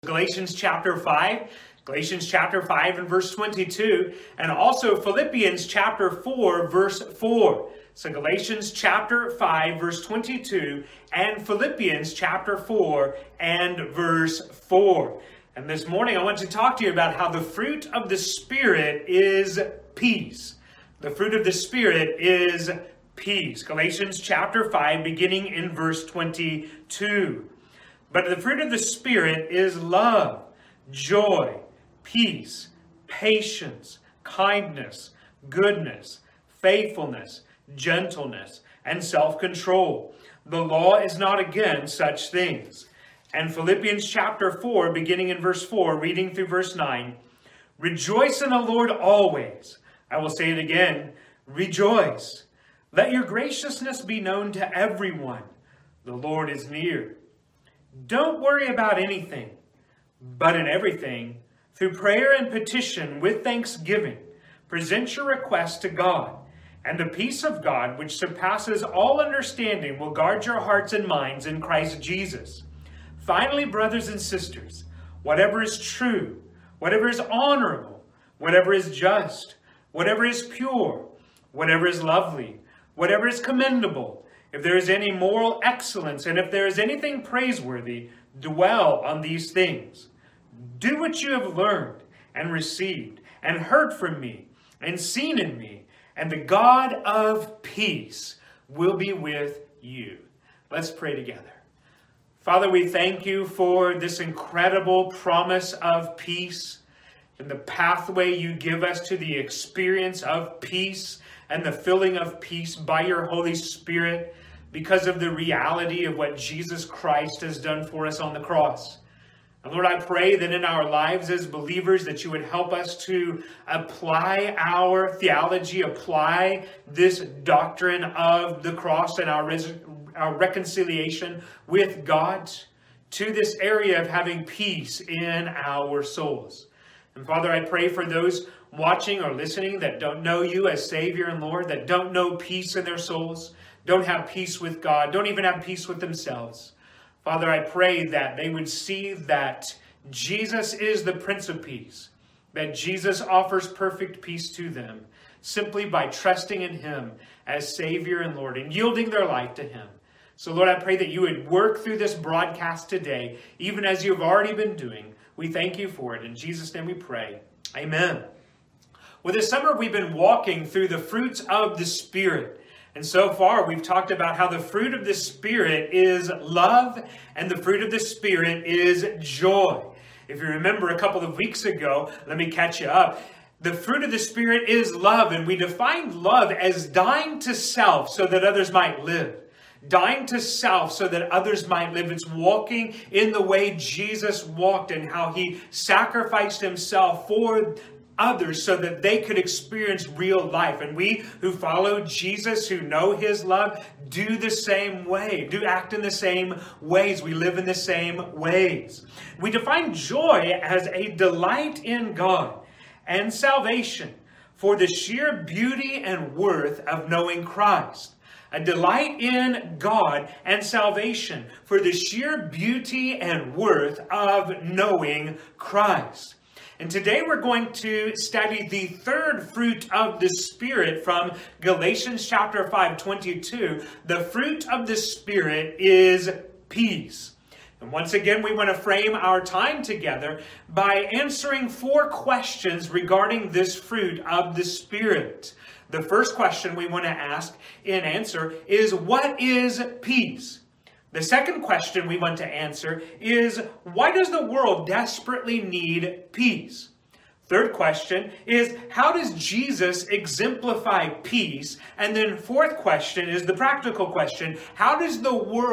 Galatians chapter 5 and verse 22, and also Philippians chapter 4, verse 4. So Galatians chapter 5, verse 22, and Philippians chapter 4 and verse 4. And this morning I want to talk to you about how the fruit of the Spirit is peace. The fruit of the Spirit is peace. Galatians chapter 5, beginning in verse 22. But the fruit of the Spirit is love, joy, peace, patience, kindness, goodness, faithfulness, gentleness, and self-control. The law is not against such things. And Philippians chapter 4, beginning in verse 4, reading through verse 9, rejoice in the Lord always. I will say it again, rejoice. Let your graciousness be known to everyone. The Lord is near. Don't worry about anything, but in everything, through prayer and petition with thanksgiving, present your requests to God, and the peace of God, which surpasses all understanding, will guard your hearts and minds in Christ Jesus. Finally, brothers and sisters, whatever is true, whatever is honorable, whatever is just, whatever is pure, whatever is lovely, whatever is commendable, if there is any moral excellence, and if there is anything praiseworthy, dwell on these things. Do what you have learned and received and heard from me and seen in me, and the God of peace will be with you. Let's pray together. Father, we thank you for this incredible promise of peace and the pathway you give us to the experience of peace and the filling of peace by your Holy Spirit because of the reality of what Jesus Christ has done for us on the cross. And Lord, I pray that in our lives as believers that you would help us to apply our theology, apply this doctrine of the cross and our reconciliation with God to this area of having peace in our souls. And Father, I pray for those watching or listening that don't know you as Savior and Lord, that don't know peace in their souls, don't have peace with God, don't even have peace with themselves. Father, I pray that they would see that Jesus is the Prince of Peace, that Jesus offers perfect peace to them simply by trusting in him as Savior and Lord and yielding their life to him. So Lord, I pray that you would work through this broadcast today, even as you've already been doing. We thank you for it. In Jesus' name we pray. Amen. Well, this summer we've been walking through the fruits of the Spirit. And so far we've talked about how the fruit of the Spirit is love and the fruit of the Spirit is joy. If you remember a couple of weeks ago, let me catch you up. The fruit of the Spirit is love, and we defined love as dying to self so that others might live. Dying to self so that others might live. It's walking in the way Jesus walked and how he sacrificed himself for others so that they could experience real life. And we who follow Jesus, who know his love, do the same way, do act in the same ways. We live in the same ways. We define joy as a delight in God and salvation for the sheer beauty and worth of knowing Christ. A delight in God and salvation for the sheer beauty and worth of knowing Christ. And today we're going to study the third fruit of the Spirit from Galatians chapter 5:22. The fruit of the Spirit is peace. And once again, we want to frame our time together by answering 4 questions regarding this fruit of the Spirit. The first question we want to ask and answer is, what is peace? The second question we want to answer is, why does the world desperately need peace? Third question is, how does Jesus exemplify peace? And then fourth question is the practical question, how does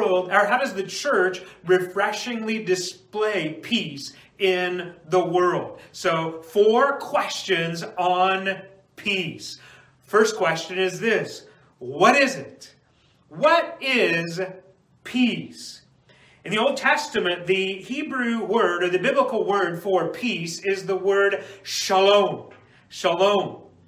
the church refreshingly display peace in the world? So 4 questions on peace. First question is this: what is it? What is peace? In the Old Testament, the Hebrew word or the biblical word for peace is the word shalom. Shalom.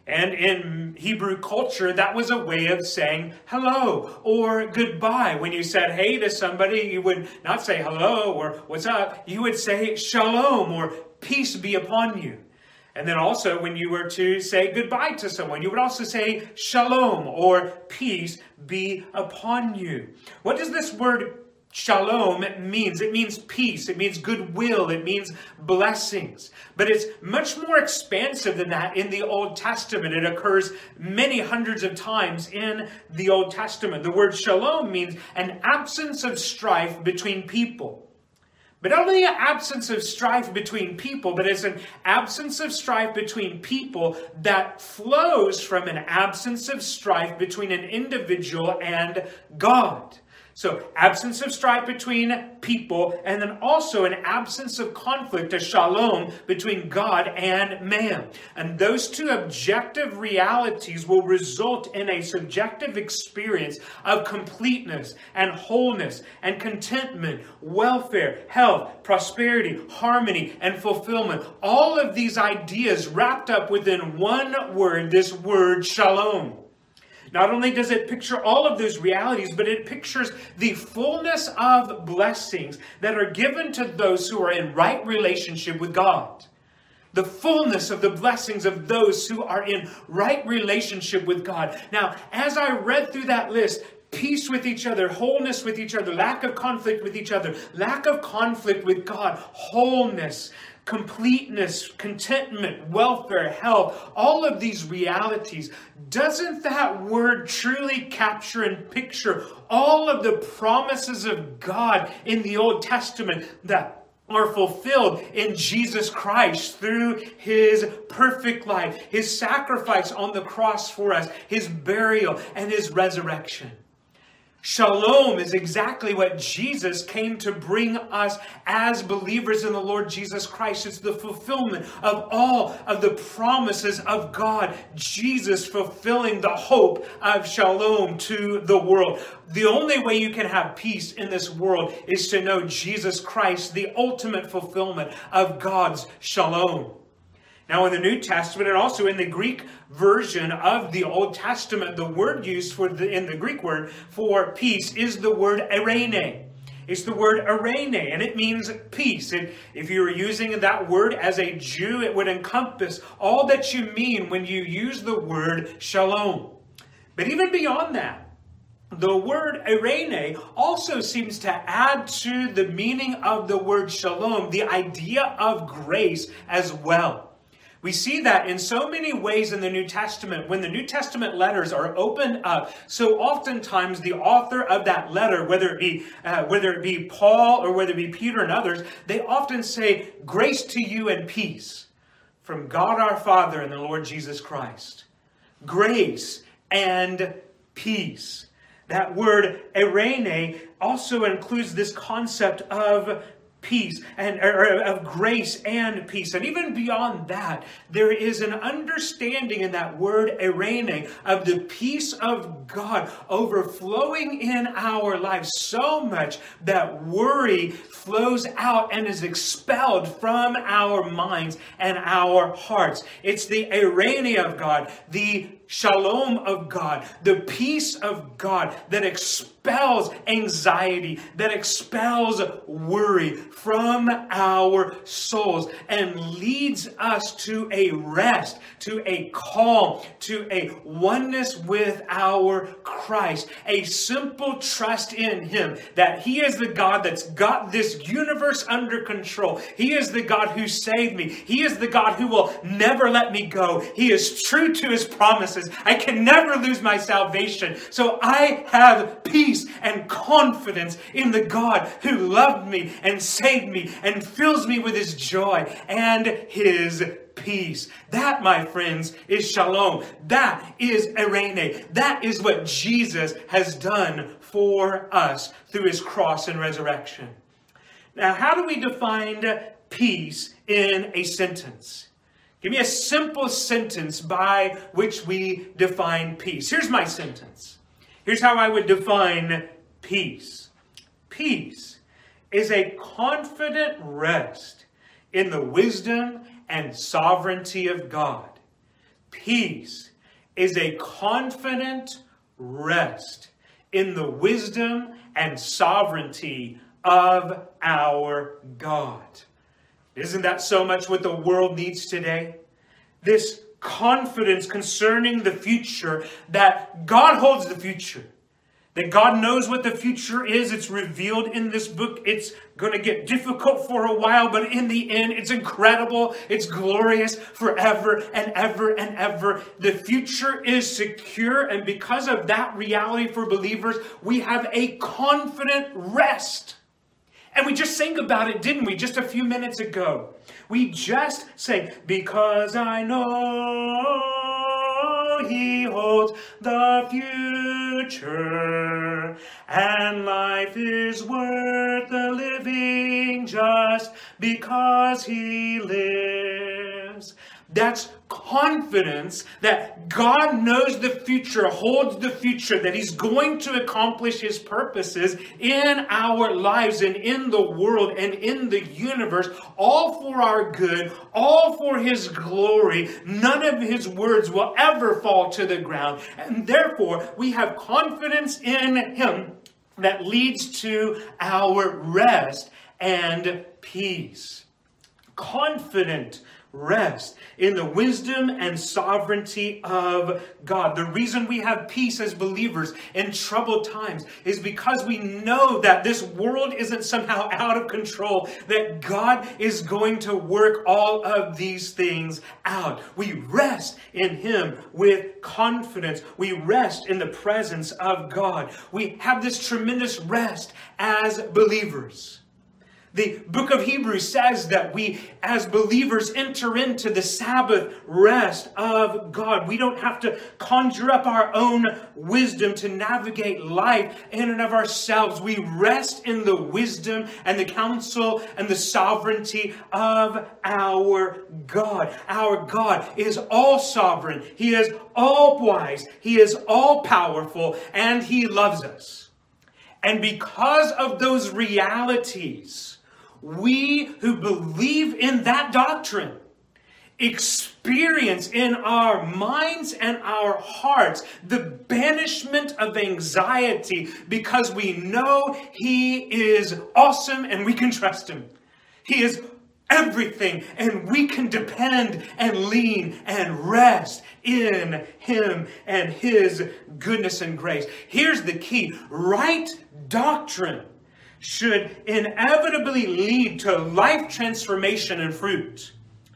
And in Hebrew culture, that was a way of saying hello or goodbye. When you said hey to somebody, you would not say hello or what's up. You would say shalom or peace be upon you. And then also when you were to say goodbye to someone, you would also say shalom or peace be upon you. What does this word shalom means? It means peace. It means goodwill. It means blessings. But it's much more expansive than that in the Old Testament. It occurs many hundreds of times in the Old Testament. The word shalom means an absence of strife between people. But not only an absence of strife between people, but it's an absence of strife between people that flows from an absence of strife between an individual and God. So absence of strife between people, and then also an absence of conflict, a shalom between God and man. And those two objective realities will result in a subjective experience of completeness and wholeness and contentment, welfare, health, prosperity, harmony, and fulfillment. All of these ideas wrapped up within one word, this word shalom. Not only does it picture all of those realities, but it pictures the fullness of blessings that are given to those who are in right relationship with God. The fullness of the blessings of those who are in right relationship with God. Now, as I read through that list, peace with each other, wholeness with each other, lack of conflict with each other, lack of conflict with God, wholeness, completeness, contentment, welfare, health, all of these realities. Doesn't that word truly capture and picture all of the promises of God in the Old Testament that are fulfilled in Jesus Christ through His perfect life, His sacrifice on the cross for us, His burial, and His resurrection? Shalom is exactly what Jesus came to bring us as believers in the Lord Jesus Christ. It's the fulfillment of all of the promises of God. Jesus fulfilling the hope of shalom to the world. The only way you can have peace in this world is to know Jesus Christ, the ultimate fulfillment of God's shalom. Now in the New Testament and also in the Greek version of the Old Testament, the word used in the Greek word for peace is the word eirene. It's the word eirene, and it means peace. And if you were using that word as a Jew, it would encompass all that you mean when you use the word shalom. But even beyond that, the word eirene also seems to add to the meaning of the word shalom the idea of grace as well. We see that in so many ways in the New Testament. When the New Testament letters are opened up, so oftentimes the author of that letter, whether it be Paul or whether it be Peter and others, they often say, grace to you and peace from God our Father and the Lord Jesus Christ. Grace and peace. That word eirene also includes this concept of peace and of grace and peace. And even beyond that, there is an understanding in that word eirene of the peace of God overflowing in our lives so much that worry flows out and is expelled from our minds and our hearts. It's the eirene of God, the shalom of God, the peace of God that expels anxiety, that expels worry from our souls and leads us to a rest, to a calm, to a oneness with our Christ, a simple trust in Him that He is the God that's got this universe under control. He is the God who saved me. He is the God who will never let me go. He is true to His promises. I can never lose my salvation. So I have peace and confidence in the God who loved me and saved me and fills me with His joy and His peace. That, my friends, is shalom. That is eirene. That is what Jesus has done for us through His cross and resurrection. Now, how do we define peace in a sentence? Give me a simple sentence by which we define peace. Here's my sentence. Here's how I would define peace. Peace is a confident rest in the wisdom and sovereignty of God. peace is a confident rest in the wisdom and sovereignty of our God. Isn't that so much what the world needs today? This confidence concerning the future, that God holds the future. That God knows what the future is. It's revealed in this book. It's going to get difficult for a while, but in the end, it's incredible. It's glorious forever and ever and ever. The future is secure, and because of that reality for believers, we have a confident rest. And we just sang about it, didn't we, just a few minutes ago? We just sang, because I know He holds the future, and life is worth the living just because He lives. That's confidence that God knows the future, holds the future, that He's going to accomplish His purposes in our lives and in the world and in the universe, all for our good, all for His glory. None of His words will ever fall to the ground. And therefore, we have confidence in Him that leads to our rest and peace. Confident rest in the wisdom and sovereignty of God. The reason we have peace as believers in troubled times is because we know that this world isn't somehow out of control, that God is going to work all of these things out. We rest in Him with confidence. We rest in the presence of God. We have this tremendous rest as believers. The book of Hebrews says that we, as believers, enter into the Sabbath rest of God. We don't have to conjure up our own wisdom to navigate life in and of ourselves. We rest in the wisdom and the counsel and the sovereignty of our God. Our God is all sovereign. He is all wise. He is all powerful, and He loves us. And because of those realities, we who believe in that doctrine experience in our minds and our hearts the banishment of anxiety, because we know He is awesome and we can trust Him. He is everything, and we can depend and lean and rest in Him and His goodness and grace. Here's the key. Right doctrine should inevitably lead to life transformation and fruit.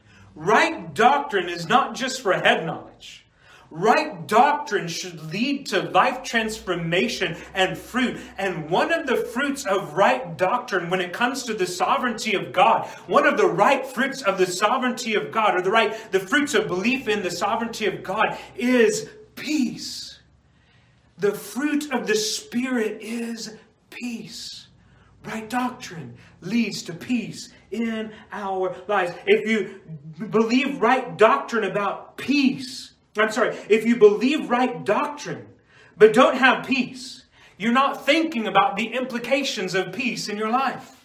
Right doctrine is not just for head knowledge. Right doctrine should lead to life transformation and fruit. And one of the fruits of right doctrine when it comes to the sovereignty of God, one of the right fruits of the sovereignty of God, or the fruits of belief in the sovereignty of God, is peace. The fruit of the Spirit is peace. Right doctrine leads to peace in our lives. If you believe right doctrine about peace, if you believe right doctrine, but don't have peace, you're not thinking about the implications of peace in your life.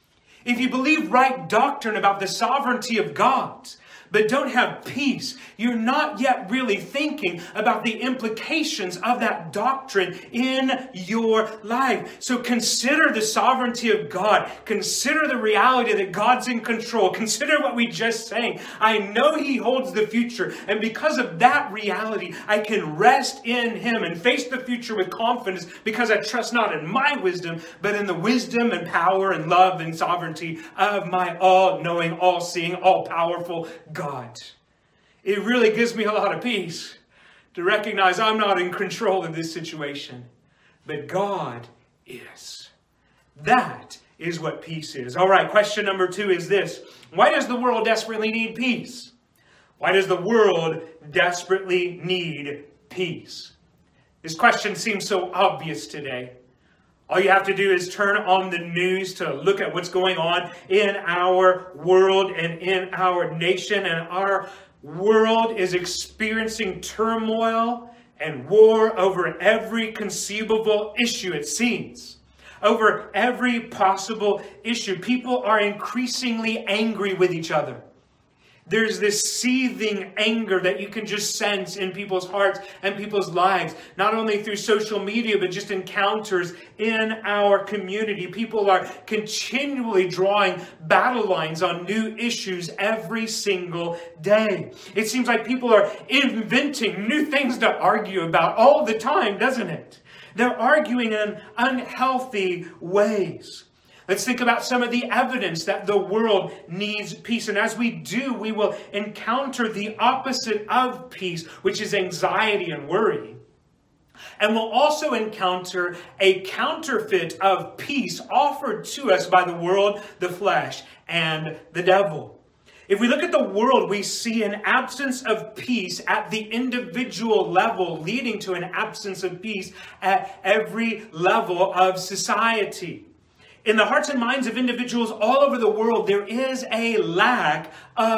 If you believe right doctrine about the sovereignty of God, but don't have peace, you're not yet really thinking about the implications of that doctrine in your life. So consider the sovereignty of God. Consider the reality that God's in control. Consider what we just sang. I know He holds the future, and because of that reality, I can rest in Him and face the future with confidence, because I trust not in my wisdom, but in the wisdom and power and love and sovereignty of my all-knowing, all-seeing, all-powerful God. It really gives me a lot of peace to recognize I'm not in control of this situation, but God is. That is what peace is. All right, question number 2 is this. Why does the world desperately need peace? Why does the world desperately need peace? This question seems so obvious today. All you have to do is turn on the news to look at what's going on in our world and in our nation. And our world is experiencing turmoil and war over every conceivable issue, it seems. Over every possible issue. People are increasingly angry with each other. There's this seething anger that you can just sense in people's hearts and people's lives, not only through social media, but just encounters in our community. People are continually drawing battle lines on new issues every single day. It seems like people are inventing new things to argue about all the time, doesn't it? They're arguing in unhealthy ways. Let's think about some of the evidence that the world needs peace. And as we do, we will encounter the opposite of peace, which is anxiety and worry. And we'll also encounter a counterfeit of peace offered to us by the world, the flesh, and the devil. If we look at the world, we see an absence of peace at the individual level, leading to an absence of peace at every level of society. In the hearts and minds of individuals all over the world, there is a lack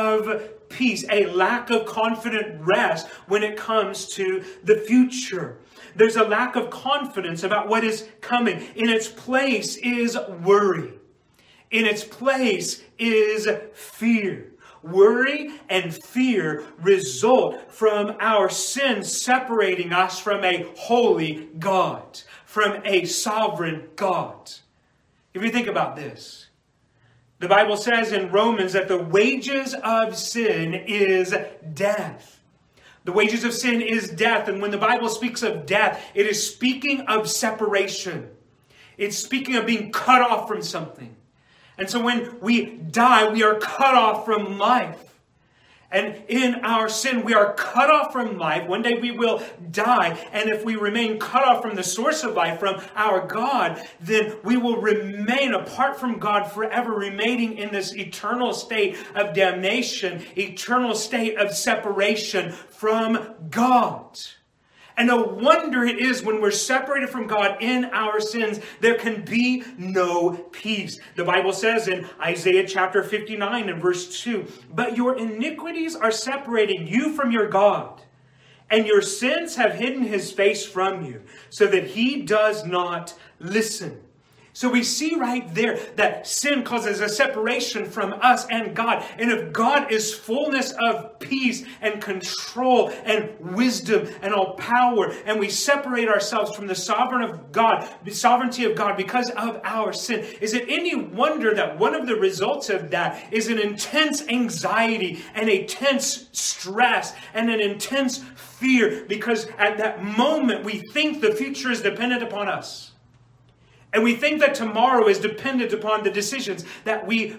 of peace, a lack of confident rest when it comes to the future. There's a lack of confidence about what is coming. In its place is worry. In its place is fear. Worry and fear result from our sin separating us from a holy God, from a sovereign God. If you think about this, the Bible says in Romans that the wages of sin is death. The wages of sin is death. And when the Bible speaks of death, it is speaking of separation. It's speaking of being cut off from something. And so when we die, we are cut off from life. And in our sin, we are cut off from life. One day we will die. And if we remain cut off from the source of life, from our God, then we will remain apart from God forever, remaining in this eternal state of damnation, eternal state of separation from God. And no wonder it is when we're separated from God in our sins, there can be no peace. The Bible says in Isaiah chapter 59 and verse 2, "But your iniquities are separating you from your God, and your sins have hidden his face from you, so that he does not listen." So we see right there that sin causes a separation from us and God. And if God is fullness of peace and control and wisdom and all power, and we separate ourselves from the sovereignty of God because of our sin, is it any wonder that one of the results of that is an intense anxiety and a tense stress and an intense fear? Because at that moment we think the future is dependent upon us. And we think that tomorrow is dependent upon the decisions that we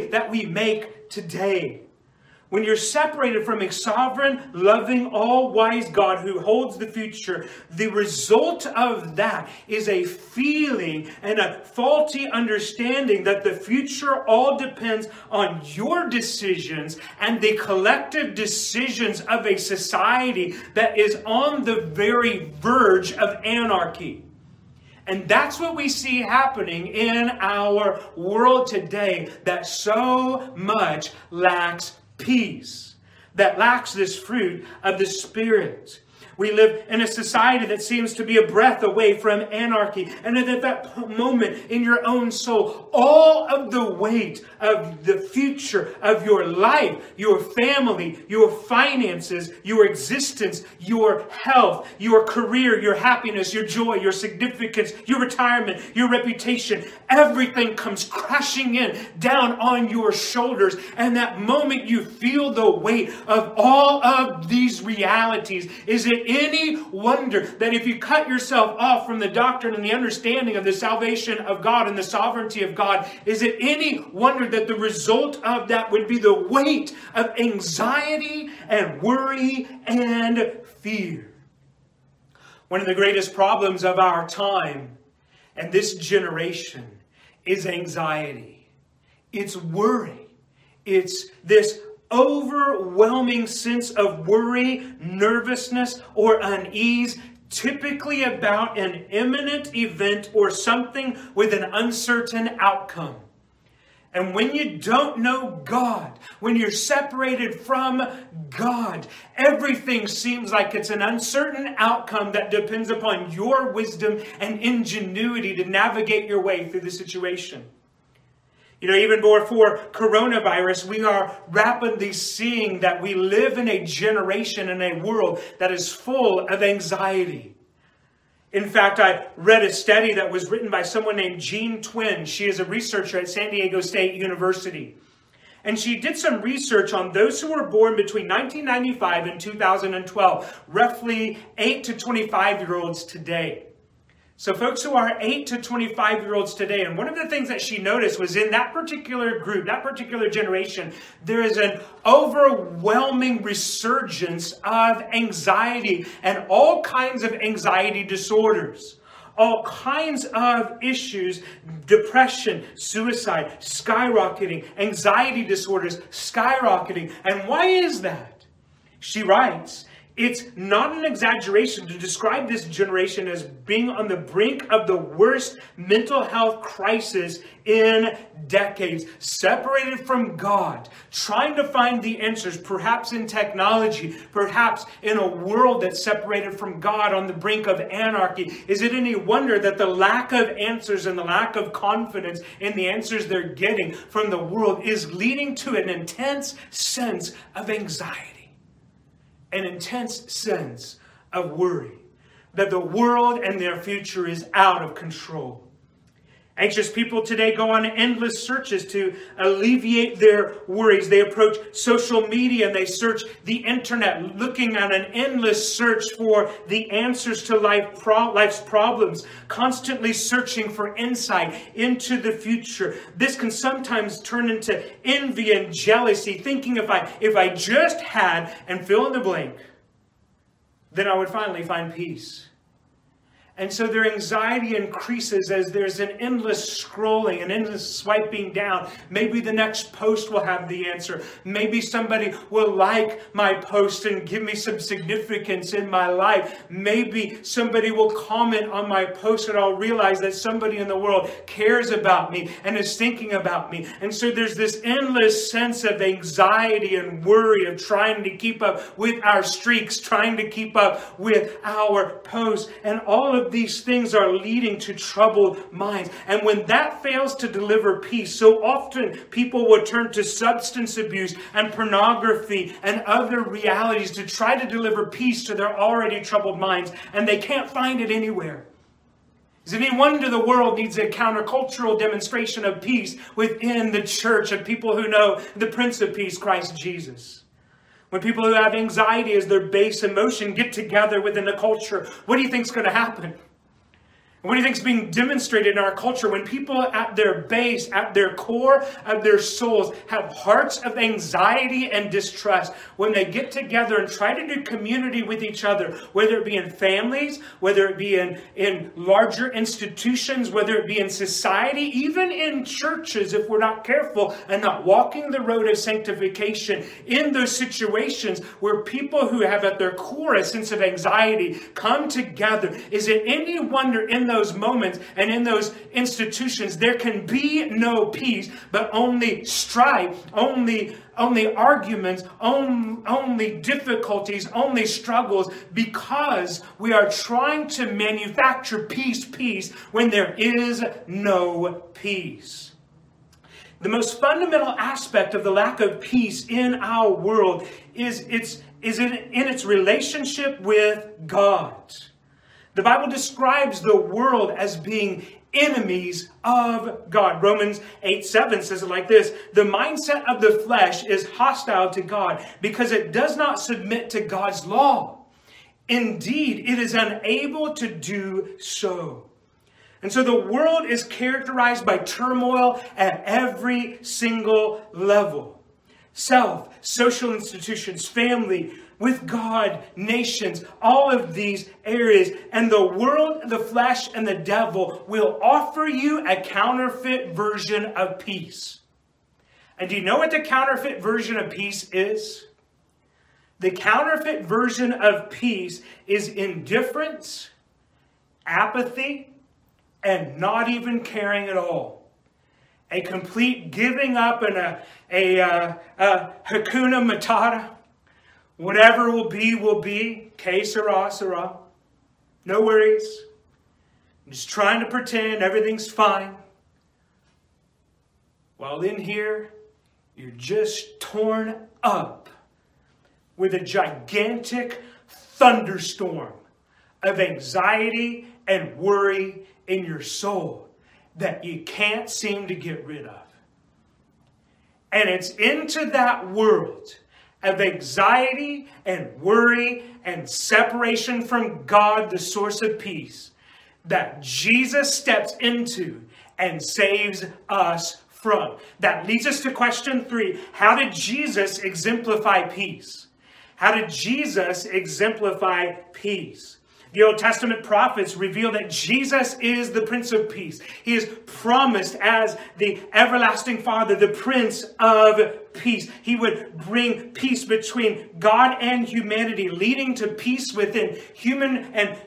make today. When you're separated from a sovereign, loving, all-wise God who holds the future, the result of that is a feeling and a faulty understanding that the future all depends on your decisions and the collective decisions of a society that is on the very verge of anarchy. And that's what we see happening in our world today, that so much lacks peace, that lacks this fruit of the Spirit. We live in a society that seems to be a breath away from anarchy. And at that moment in your own soul, all of the weight of the future of your life, your family, your finances, your existence, your health, your career, your happiness, your joy, your significance, your retirement, your reputation, everything comes crashing in down on your shoulders. And that moment you feel the weight of all of these realities. Is it any wonder that if you cut yourself off from the doctrine and the understanding of the salvation of God and the sovereignty of God, is it any wonder that the result of that would be the weight of anxiety and worry and fear? One of the greatest problems of our time and this generation is anxiety. It's worry. It's this overwhelming sense of worry, nervousness, or unease, typically about an imminent event or something with an uncertain outcome. And when you don't know God, when you're separated from God, everything seems like it's an uncertain outcome that depends upon your wisdom and ingenuity to navigate your way through the situation. Even before coronavirus, we are rapidly seeing that we live in a generation, in a world that is full of anxiety. In fact, I read a study that was written by someone named Jean Twin. She is a researcher at San Diego State University. And she did some research on those who were born between 1995 and 2012, roughly 8 to 25-year-olds today. So folks who are 8 to 25-year-olds today, and one of the things that she noticed was in that particular group, that particular generation, there is an overwhelming resurgence of anxiety and all kinds of anxiety disorders. All kinds of issues, depression, suicide, skyrocketing, anxiety disorders, skyrocketing. And why is that? She writes, it's not an exaggeration to describe this generation as being on the brink of the worst mental health crisis in decades, separated from God, trying to find the answers, perhaps in technology, perhaps in a world that's separated from God, on the brink of anarchy. Is it any wonder that the lack of answers and the lack of confidence in the answers they're getting from the world is leading to an intense sense of anxiety? An intense sense of worry that the world and their future is out of control. Anxious people today go on endless searches to alleviate their worries. They approach social media and they search the internet, looking at an endless search for the answers to life's problems, constantly searching for insight into the future. This can sometimes turn into envy and jealousy, thinking if I just had, and fill in the blank, then I would finally find peace. And so their anxiety increases as there's an endless scrolling, an endless swiping down. Maybe the next post will have the answer. Maybe somebody will like my post and give me some significance in my life. Maybe somebody will comment on my post and I'll realize that somebody in the world cares about me and is thinking about me. And so there's this endless sense of anxiety and worry of trying to keep up with our streaks, trying to keep up with our posts, and all of these things are leading to troubled minds. And when that fails to deliver peace, so often people will turn to substance abuse and pornography and other realities to try to deliver peace to their already troubled minds, and they can't find it anywhere. Is it any wonder the world needs a countercultural demonstration of peace within the church of people who know the Prince of Peace, Christ Jesus? When people who have anxiety as their base emotion get together within a culture, what do you think is going to happen? What do you think is being demonstrated in our culture when people at their base, at their core of their souls, have hearts of anxiety and distrust? When they get together and try to do community with each other, whether it be in families, whether it be in larger institutions, whether it be in society, even in churches, if we're not careful and not walking the road of sanctification, in those situations where people who have at their core a sense of anxiety come together, is it any wonder in those moments and in those institutions there can be no peace, but only strife, only arguments, only difficulties, only struggles, because we are trying to manufacture peace when there is no peace. The most fundamental aspect of the lack of peace in our world is in its relationship with God. The Bible describes the world as being enemies of God. Romans 8:7 says it like this: the mindset of the flesh is hostile to God because it does not submit to God's law. Indeed, it is unable to do so. And so the world is characterized by turmoil at every single level. Self, social institutions, family, with God, nations, all of these areas. And the world, the flesh, and the devil will offer you a counterfeit version of peace. And do you know what the counterfeit version of peace is? The counterfeit version of peace is indifference, apathy, and not even caring at all. A complete giving up and a hakuna matata. Whatever will be. Que sera, sera. No worries. I'm just trying to pretend everything's fine. while in here, you're just torn up with a gigantic thunderstorm of anxiety and worry in your soul that you can't seem to get rid of. And it's into that world of anxiety and worry and separation from God, the source of peace, that Jesus steps into and saves us from. That leads us to question 3. How did Jesus exemplify peace? How did Jesus exemplify peace? The Old Testament prophets reveal that Jesus is the Prince of Peace. He is promised as the everlasting Father, the Prince of Peace. He would bring peace between God and humanity, leading to peace within the human and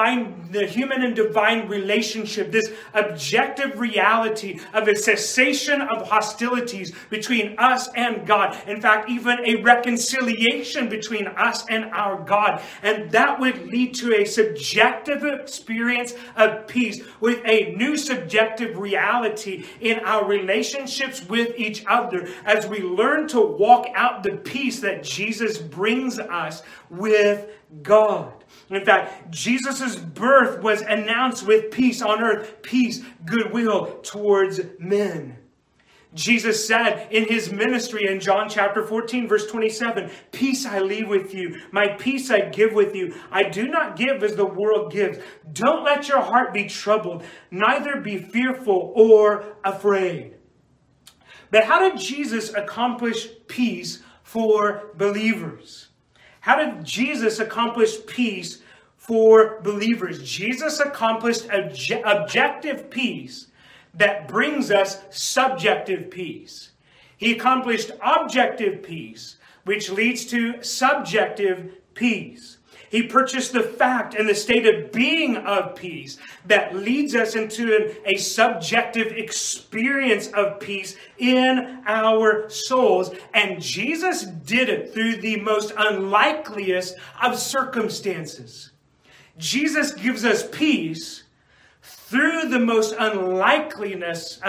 divine relationship. This objective reality of a cessation of hostilities between us and God. In fact, even a reconciliation between us and our God. And that would lead to a subjective experience of peace with a new subjective reality in our relationships with each other as we learn to walk out the peace that Jesus brings us with God. In fact, Jesus' birth was announced with peace on earth, peace, goodwill towards men. Jesus said in his ministry in John chapter 14, verse 27, "Peace I leave with you, my peace I give with you. I do not give as the world gives. Don't let your heart be troubled, neither be fearful or afraid." But how did Jesus accomplish peace for believers? How did Jesus accomplish peace for believers? Jesus accomplished objective peace that brings us subjective peace. He accomplished objective peace, which leads to subjective peace. He purchased the fact and the state of being of peace that leads us into a subjective experience of peace in our souls. And Jesus did it through the most unlikeliest of circumstances. Jesus gives us peace through the most unlikeliest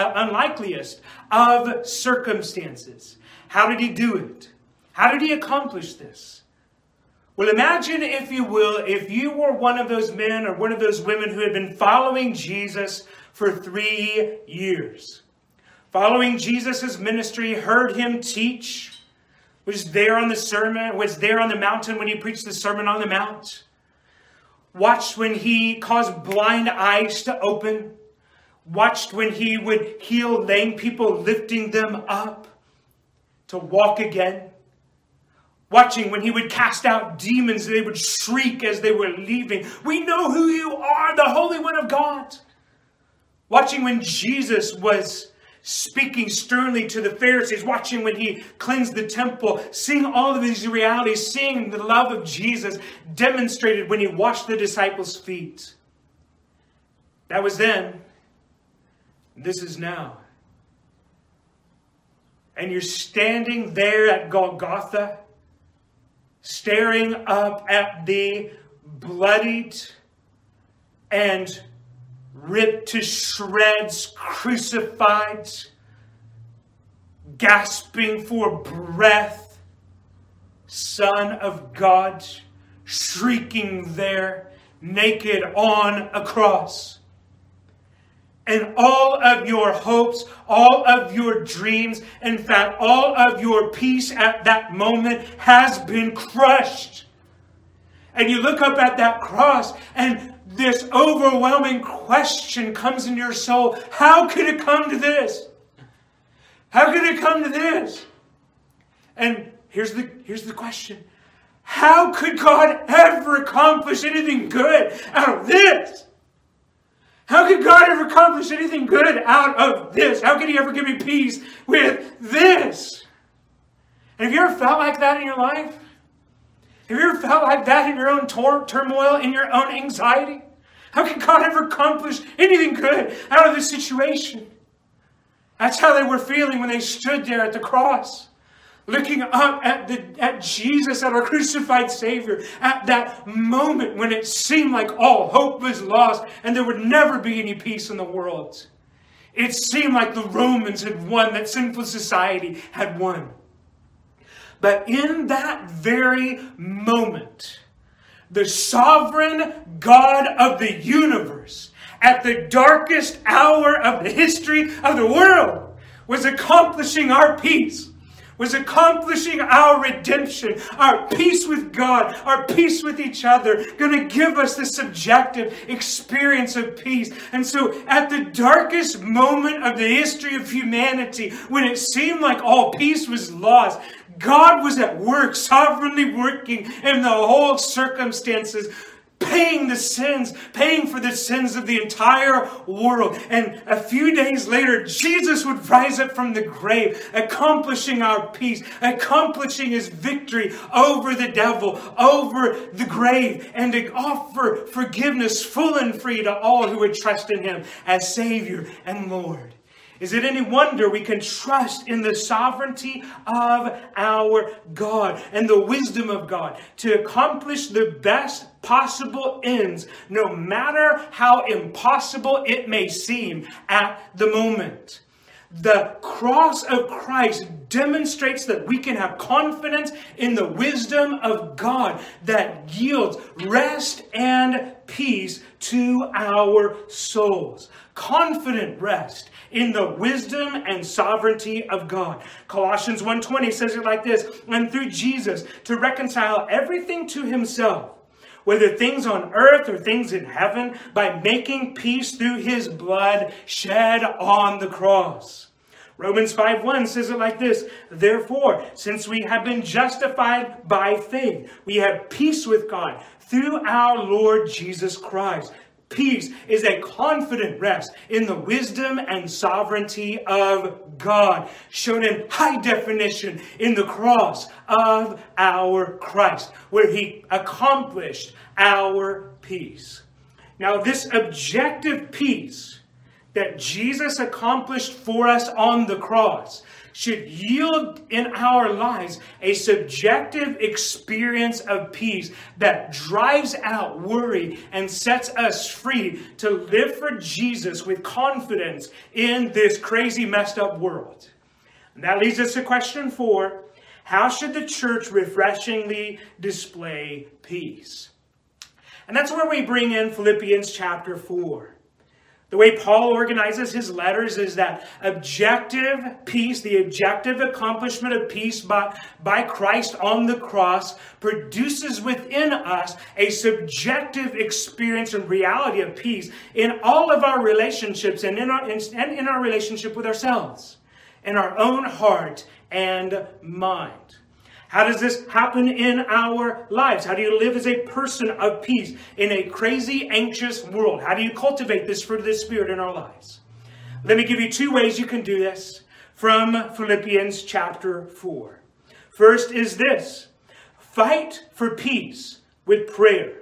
of circumstances. How did he do it? How did he accomplish this? Well, imagine, if you will, if you were one of those men or one of those women who had been following Jesus for 3 years. Following Jesus' ministry, heard him teach, was there on the mountain when he preached the Sermon on the Mount. Watched when he caused blind eyes to open. Watched when he would heal lame people, lifting them up to walk again. Watching when he would cast out demons, they would shriek as they were leaving. "We know who you are, the Holy One of God." Watching when Jesus was speaking sternly to the Pharisees. Watching when he cleansed the temple. Seeing all of these realities. Seeing the love of Jesus demonstrated when he washed the disciples' feet. That was then. This is now. And you're standing there at Golgotha, staring up at the bloodied and ripped to shreds, crucified, gasping for breath, Son of God, shrieking there, naked on a cross. And all of your hopes, all of your dreams, in fact, all of your peace at that moment has been crushed. And you look up at that cross and this overwhelming question comes in your soul. How could it come to this? How could it come to this? And here's the question. How could God ever accomplish anything good out of this? How could God ever accomplish anything good out of this? How could he ever give me peace with this? And have you ever felt like that in your life? Have you ever felt like that in your own turmoil, in your own anxiety? How could God ever accomplish anything good out of this situation? That's how they were feeling when they stood there at the cross, looking up at Jesus, at our crucified Savior, at that moment when it seemed like all hope was lost and there would never be any peace in the world. It seemed like the Romans had won, that sinful society had won. But in that very moment, the sovereign God of the universe, at the darkest hour of the history of the world, was accomplishing our peace, was accomplishing our redemption, our peace with God, our peace with each other, going to give us the subjective experience of peace. And so at the darkest moment of the history of humanity, when it seemed like all peace was lost, God was at work, sovereignly working in the whole circumstances, paying for the sins of the entire world. And a few days later, Jesus would rise up from the grave, accomplishing our peace, accomplishing his victory over the devil, over the grave, and to offer forgiveness full and free to all who would trust in him as Savior and Lord. Is it any wonder we can trust in the sovereignty of our God and the wisdom of God to accomplish the best possible ends, no matter how impossible it may seem at the moment? The cross of Christ demonstrates that we can have confidence in the wisdom of God that yields rest and peace to our souls. Confident rest in the wisdom and sovereignty of God. Colossians 1:20 says it like this: and through Jesus to reconcile everything to himself, whether things on earth or things in heaven, by making peace through his blood shed on the cross. Romans 5:1 says it like this: therefore, since we have been justified by faith, we have peace with God through our Lord Jesus Christ. Peace is a confident rest in the wisdom and sovereignty of God, shown in high definition in the cross of our Christ, where he accomplished our peace. Now, this objective peace that Jesus accomplished for us on the cross should yield in our lives a subjective experience of peace that drives out worry and sets us free to live for Jesus with confidence in this crazy, messed up world. And that leads us to question 4. How should the church refreshingly display peace? And that's where we bring in Philippians chapter 4. The way Paul organizes his letters is that objective peace, the objective accomplishment of peace by Christ on the cross, produces within us a subjective experience and reality of peace in all of our relationships and in our relationship with ourselves, in our own heart and mind. How does this happen in our lives? How do you live as a person of peace in a crazy, anxious world? How do you cultivate this fruit of the Spirit in our lives? Let me give you 2 ways you can do this from Philippians chapter 4. First is this: fight for peace with prayer.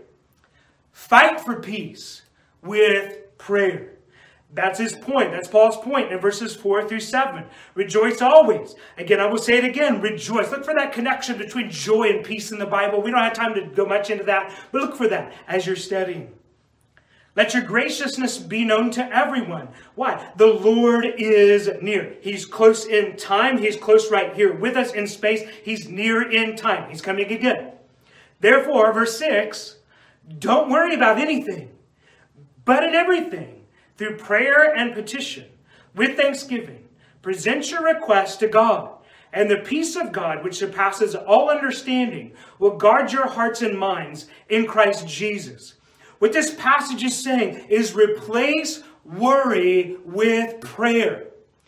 Fight for peace with prayer. That's his point. That's Paul's point in verses 4 through 7. Rejoice always. Again, I will say it again. Rejoice. Look for that connection between joy and peace in the Bible. We don't have time to go much into that, but look for that as you're studying. Let your graciousness be known to everyone. Why? The Lord is near. He's close in time. He's close right here with us in space. He's near in time. He's coming again. Therefore, verse 6, don't worry about anything, but in everything, through prayer and petition, with thanksgiving, present your requests to God, and the peace of God, which surpasses all understanding, will guard your hearts and minds in Christ Jesus. What this passage is saying is replace worry with prayer.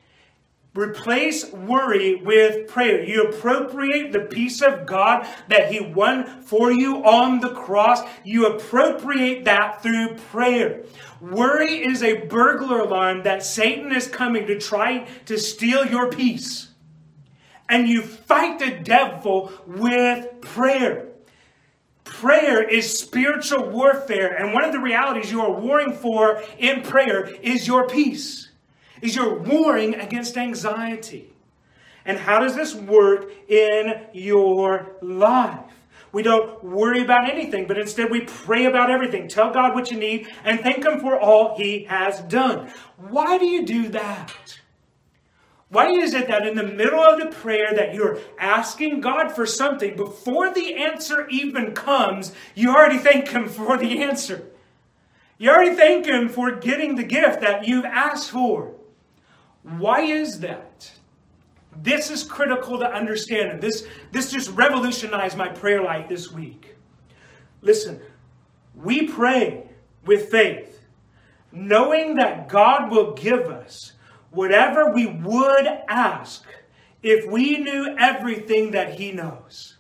Replace worry with prayer. You appropriate the peace of God that he won for you on the cross. You appropriate that through prayer. Worry is a burglar alarm that Satan is coming to try to steal your peace. And you fight the devil with prayer. Prayer is spiritual warfare. And one of the realities you are warring for in prayer is your peace. Is you're warring against anxiety. And how does this work in your life? We don't worry about anything, but instead we pray about everything. Tell God what you need and thank Him for all He has done. Why do you do that? Why is it that in the middle of the prayer that you're asking God for something, before the answer even comes, you already thank Him for the answer? You already thank Him for getting the gift that you've asked for. Why is that? This is critical to understand. And this just revolutionized my prayer life this week. Listen, we pray with faith, knowing that God will give us whatever we would ask if we knew everything that He knows.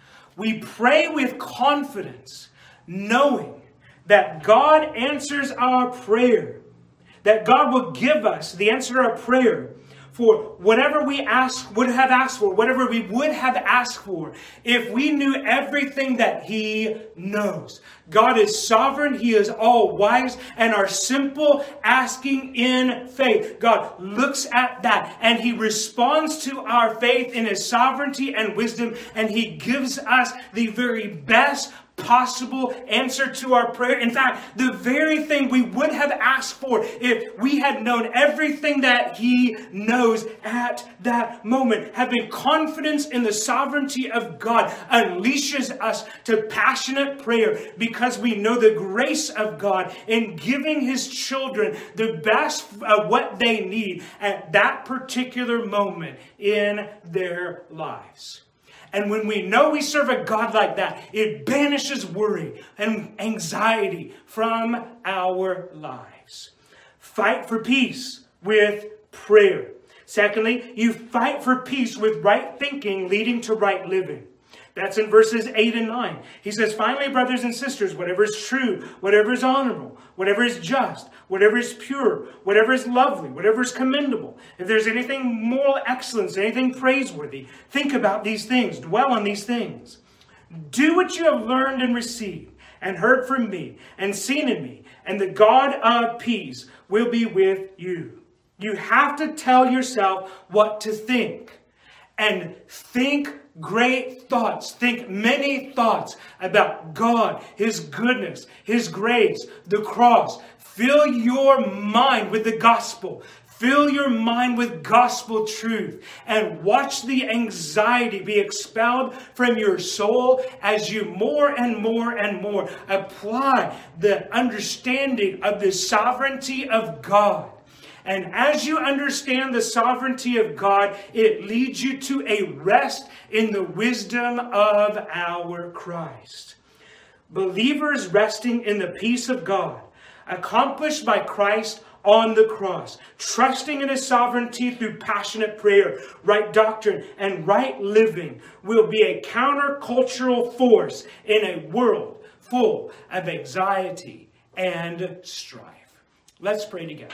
We pray with confidence, knowing that God answers our prayer, that God will give us the answer to our prayer for whatever we would have asked for, whatever we would have asked for, if we knew everything that He knows. God is sovereign, He is all wise, and our simple asking in faith, God looks at that and He responds to our faith in His sovereignty and wisdom, and He gives us the very best possible answer to our prayer. In fact, the very thing we would have asked for if we had known everything that He knows at that moment. Having confidence in the sovereignty of God unleashes us to passionate prayer because we know the grace of God in giving His children the best of what they need at that particular moment in their lives. And when we know we serve a God like that, it banishes worry and anxiety from our lives. Fight for peace with prayer. Secondly, you fight for peace with right thinking leading to right living. That's in verses 8 and 9. He says, finally, brothers and sisters, whatever is true, whatever is honorable, whatever is just, whatever is pure, whatever is lovely, whatever is commendable, if there's anything moral excellence, anything praiseworthy, think about these things, dwell on these things. Do what you have learned and received and heard from me and seen in me, and the God of peace will be with you. You have to tell yourself what to think. And think great thoughts. Think many thoughts about God, His goodness, His grace, the cross. Fill your mind with the gospel. Fill your mind with gospel truth. And watch the anxiety be expelled from your soul as you more and more and more apply the understanding of the sovereignty of God. And as you understand the sovereignty of God, it leads you to a rest in the wisdom of our Christ. Believers resting in the peace of God, accomplished by Christ on the cross, trusting in His sovereignty through passionate prayer, right doctrine, and right living, will be a countercultural force in a world full of anxiety and strife. Let's pray together.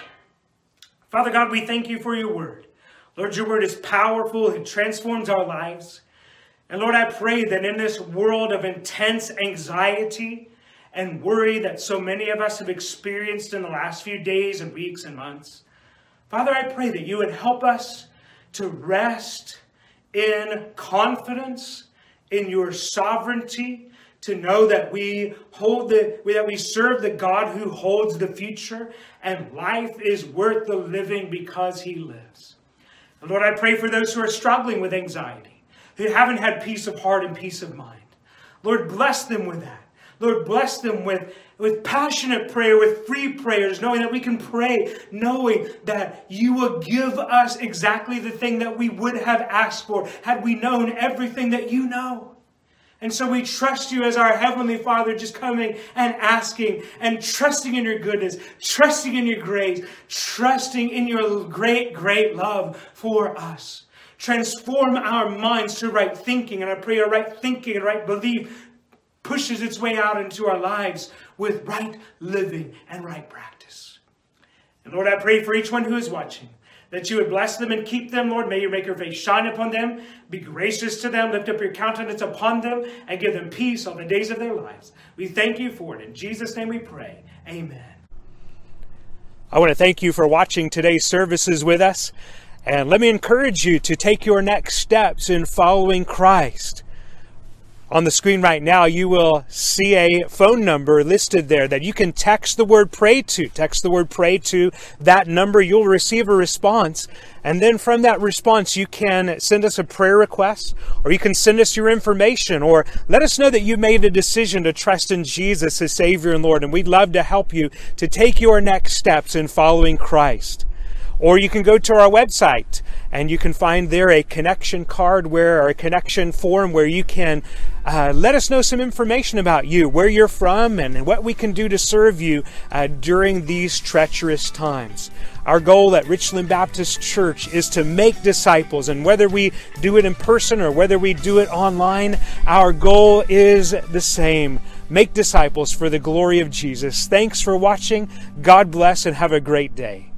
Father God, we thank You for Your word. Lord, Your word is powerful. It transforms our lives. And Lord, I pray that in this world of intense anxiety and worry that so many of us have experienced in the last few days and weeks and months, Father, I pray that You would help us to rest in confidence in Your sovereignty, to know that we serve the God who holds the future, and life is worth the living because He lives. And Lord, I pray for those who are struggling with anxiety, who haven't had peace of heart and peace of mind. Lord, bless them with that. Lord, bless them with passionate prayer, with free prayers, knowing that we can pray, knowing that You will give us exactly the thing that we would have asked for had we known everything that You know. And so we trust You as our Heavenly Father, just coming and asking and trusting in Your goodness, trusting in Your grace, trusting in Your great, great love for us. Transform our minds to right thinking. And I pray our right thinking and right belief pushes its way out into our lives with right living and right practice. And Lord, I pray for each one who is watching, that You would bless them and keep them, Lord. May Your make Your face shine upon them. Be gracious to them. Lift up Your countenance upon them and give them peace all the days of their lives. We thank You for it. In Jesus' name we pray. Amen. I want to thank you for watching today's services with us. And let me encourage you to take your next steps in following Christ. On the screen right now, you will see a phone number listed there that you can text the word pray to. Text the word pray to that number. You'll receive a response. And then from that response, you can send us a prayer request, or you can send us your information, or let us know that you made a decision to trust in Jesus as Savior and Lord. And we'd love to help you to take your next steps in following Christ. Or you can go to our website and you can find there a connection card or a connection form where you can let us know some information about you, where you're from, and what we can do to serve you during these treacherous times. Our goal at Richland Baptist Church is to make disciples, and whether we do it in person or whether we do it online, our goal is the same. Make disciples for the glory of Jesus. Thanks for watching. God bless and have a great day.